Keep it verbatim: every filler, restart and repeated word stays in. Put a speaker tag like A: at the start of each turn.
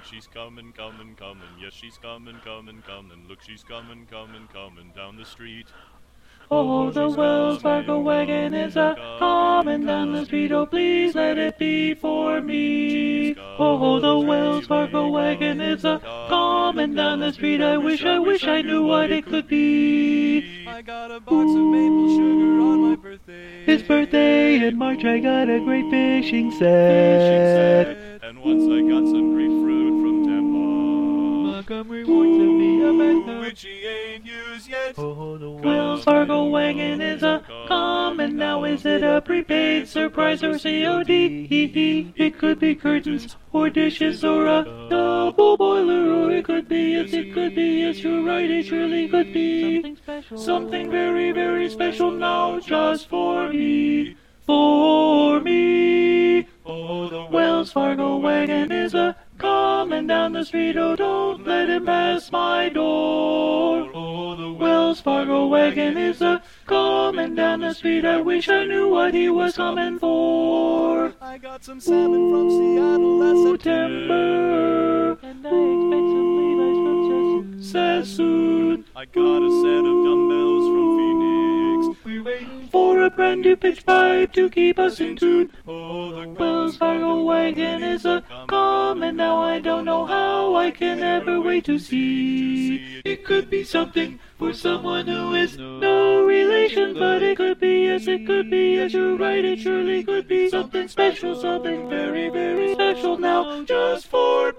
A: She's coming, coming, coming. Yes, she's coming, coming, coming. Look, she's coming, coming, coming down the street.
B: Oh, the Wells Fargo wagon is a coming down the street. Oh, please let it be for me. Oh, the Wells Fargo wagon is a coming down the street. I wish, I wish I knew what it could be.
A: I got a box of maple sugar on my birthday.
B: His birthday in March, I got a great fishing set.
A: And once I got some grapefruit from Tampa.
B: Montgomery warns of me about the
A: which he ain't used yet.
B: Oh, the Wells Fargo wagon is a coming now. Is it a prepaid surprise or C O D? It could be curtains or dishes or a double boiler, or it could be, yes, it could be, yes, you're right, it surely could be something special, something very, very special now just for me, for me. Oh, the Wells Fargo wagon is a coming down the street. Oh, don't let him pass my door. Oh, the Wells Fargo wagon is a coming down the street. I wish I knew what he was coming for.
A: I got some salmon from Seattle last
B: September, and I expect some Levi's from Sassoon.
A: I got a set of dumbbells from Phoenix.
B: We're waiting for a brand new pitch pipe to keep us in tune.
A: Oh, the
B: Wells Fargo wagon is a coming now. I don't know how I can ever wait to see. It could be something for someone who is no relation, but it could be, yes, it could be, yes, you're right, it surely could be something special, something very, very special now just for